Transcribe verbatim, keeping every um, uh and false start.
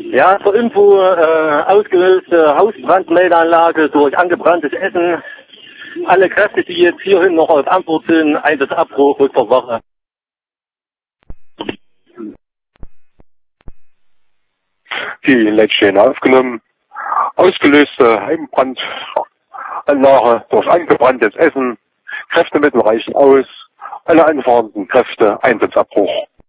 Ja, zur Info, äh, ausgelöste Hausbrandmeldeanlage durch angebranntes Essen. Alle Kräfte, die jetzt hierhin noch auf Antwort sind, Einsatzabbruch, Rückfahrtwache. Die Leitstelle aufgenommen. Ausgelöste Heimbrandanlage durch angebranntes Essen. Kräftemittel reichen aus. Alle anfahrenden Kräfte, Einsatzabbruch.